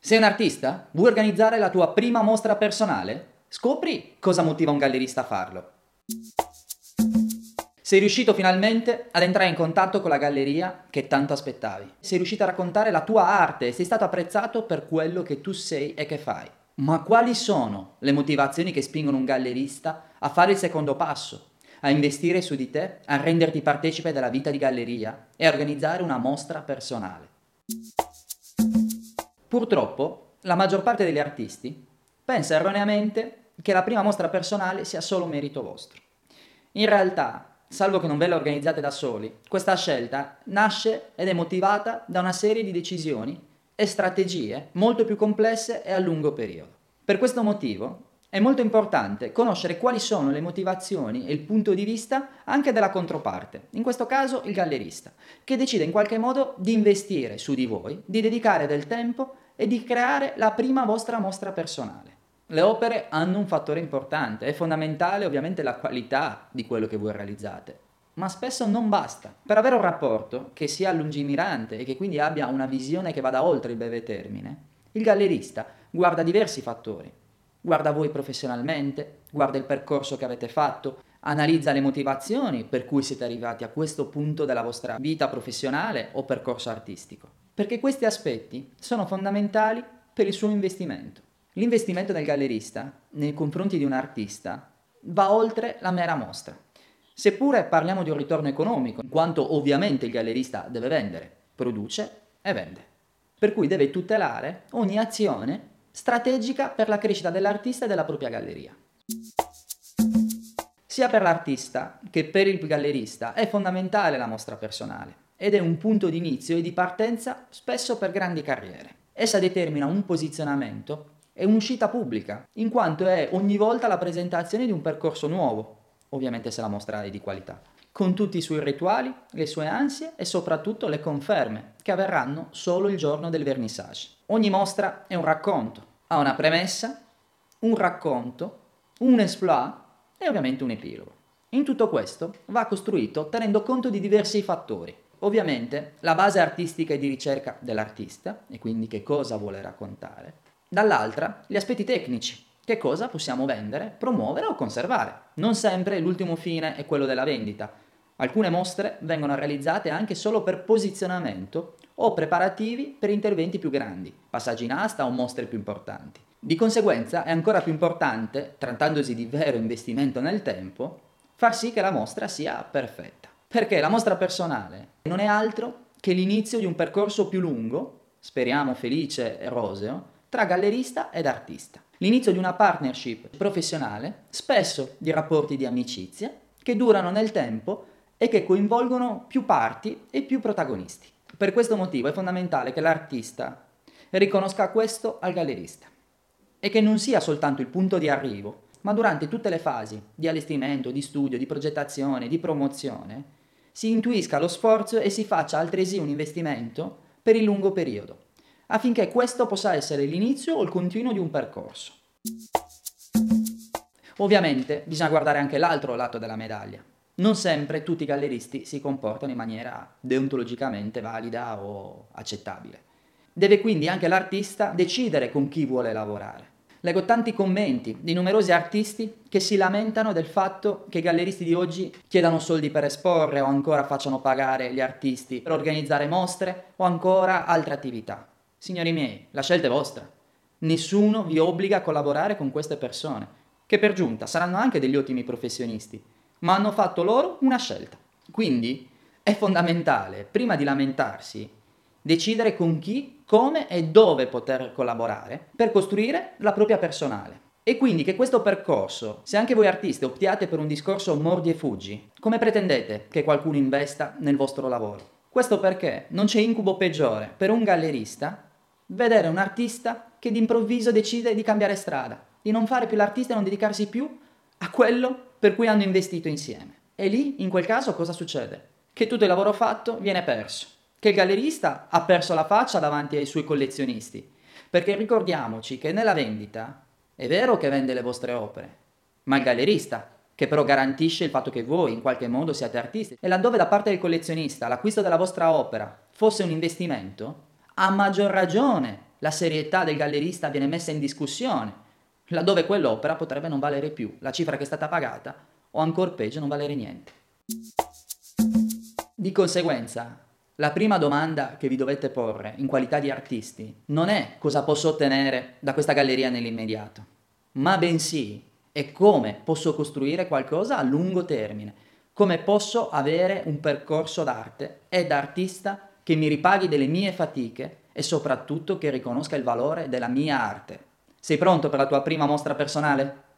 Sei un artista? Vuoi organizzare la tua prima mostra personale? Scopri cosa motiva un gallerista a farlo. Sei riuscito finalmente ad entrare in contatto con la galleria che tanto aspettavi. Sei riuscito a raccontare la tua arte e sei stato apprezzato per quello che tu sei e che fai. Ma quali sono le motivazioni che spingono un gallerista a fare il secondo passo? A investire su di te, a renderti partecipe della vita di galleria e a organizzare una mostra personale. Purtroppo, la maggior parte degli artisti pensa erroneamente che la prima mostra personale sia solo merito vostro. In realtà, salvo che non ve la organizzate da soli, questa scelta nasce ed è motivata da una serie di decisioni e strategie molto più complesse e a lungo periodo. Per questo motivo è molto importante conoscere quali sono le motivazioni e il punto di vista anche della controparte, in questo caso il gallerista, che decide in qualche modo di investire su di voi, di dedicare del tempo e di creare la prima vostra mostra personale. Le opere hanno un fattore importante, è fondamentale ovviamente la qualità di quello che voi realizzate, ma spesso non basta. Per avere un rapporto che sia lungimirante e che quindi abbia una visione che vada oltre il breve termine, il gallerista guarda diversi fattori. Guarda voi professionalmente, guarda il percorso che avete fatto, analizza le motivazioni per cui siete arrivati a questo punto della vostra vita professionale o percorso artistico, perché questi aspetti sono fondamentali per il suo investimento. L'investimento del gallerista nei confronti di un artista va oltre la mera mostra. Seppure parliamo di un ritorno economico, in quanto ovviamente il gallerista deve vendere, produce e vende. Per cui deve tutelare ogni azione strategica per la crescita dell'artista e della propria galleria. Sia per l'artista che per il gallerista è fondamentale la mostra personale ed è un punto di inizio e di partenza spesso per grandi carriere. Essa determina un posizionamento e un'uscita pubblica, in quanto è ogni volta la presentazione di un percorso nuovo, ovviamente se la mostra è di qualità, con tutti i suoi rituali, le sue ansie e soprattutto le conferme, che avverranno solo il giorno del vernissage. Ogni mostra è un racconto, ha una premessa, un racconto, un exploit e ovviamente un epilogo. In tutto questo va costruito tenendo conto di diversi fattori. Ovviamente la base artistica e di ricerca dell'artista, e quindi che cosa vuole raccontare. Dall'altra gli aspetti tecnici, che cosa possiamo vendere, promuovere o conservare. Non sempre l'ultimo fine è quello della vendita. Alcune mostre vengono realizzate anche solo per posizionamento o preparativi per interventi più grandi, passaggi in asta o mostre più importanti. Di conseguenza è ancora più importante, trattandosi di vero investimento nel tempo, far sì che la mostra sia perfetta. Perché la mostra personale non è altro che l'inizio di un percorso più lungo, speriamo felice e roseo, tra gallerista ed artista. L'inizio di una partnership professionale, spesso di rapporti di amicizia, che durano nel tempo e che coinvolgono più parti e più protagonisti. Per questo motivo è fondamentale che l'artista riconosca questo al gallerista e che non sia soltanto il punto di arrivo, ma durante tutte le fasi di allestimento, di studio, di progettazione, di promozione, si intuisca lo sforzo e si faccia altresì un investimento per il lungo periodo, affinché questo possa essere l'inizio o il continuo di un percorso. Ovviamente bisogna guardare anche l'altro lato della medaglia. Non sempre tutti i galleristi si comportano in maniera deontologicamente valida o accettabile. Deve quindi anche l'artista decidere con chi vuole lavorare. Leggo tanti commenti di numerosi artisti che si lamentano del fatto che i galleristi di oggi chiedano soldi per esporre o ancora facciano pagare gli artisti per organizzare mostre o ancora altre attività. Signori miei, la scelta è vostra. Nessuno vi obbliga a collaborare con queste persone, che per giunta saranno anche degli ottimi professionisti, ma hanno fatto loro una scelta. Quindi è fondamentale, prima di lamentarsi, decidere con chi, come e dove poter collaborare per costruire la propria personale. E quindi che questo percorso, se anche voi artisti optiate per un discorso mordi e fuggi, come pretendete che qualcuno investa nel vostro lavoro? Questo perché non c'è incubo peggiore per un gallerista vedere un artista che d'improvviso decide di cambiare strada, di non fare più l'artista e non dedicarsi più a quello per cui hanno investito insieme. E lì, in quel caso, cosa succede? Che tutto il lavoro fatto viene perso, che il gallerista ha perso la faccia davanti ai suoi collezionisti, perché ricordiamoci che nella vendita è vero che vende le vostre opere, ma il gallerista, che però garantisce il fatto che voi in qualche modo siate artisti, e laddove da parte del collezionista l'acquisto della vostra opera fosse un investimento, a maggior ragione la serietà del gallerista viene messa in discussione, laddove quell'opera potrebbe non valere più la cifra che è stata pagata o ancor peggio non valere niente. Di conseguenza, la prima domanda che vi dovete porre in qualità di artisti non è cosa posso ottenere da questa galleria nell'immediato, ma bensì è come posso costruire qualcosa a lungo termine, come posso avere un percorso d'arte e d'artista che mi ripaghi delle mie fatiche e soprattutto che riconosca il valore della mia arte. Sei pronto per la tua prima mostra personale?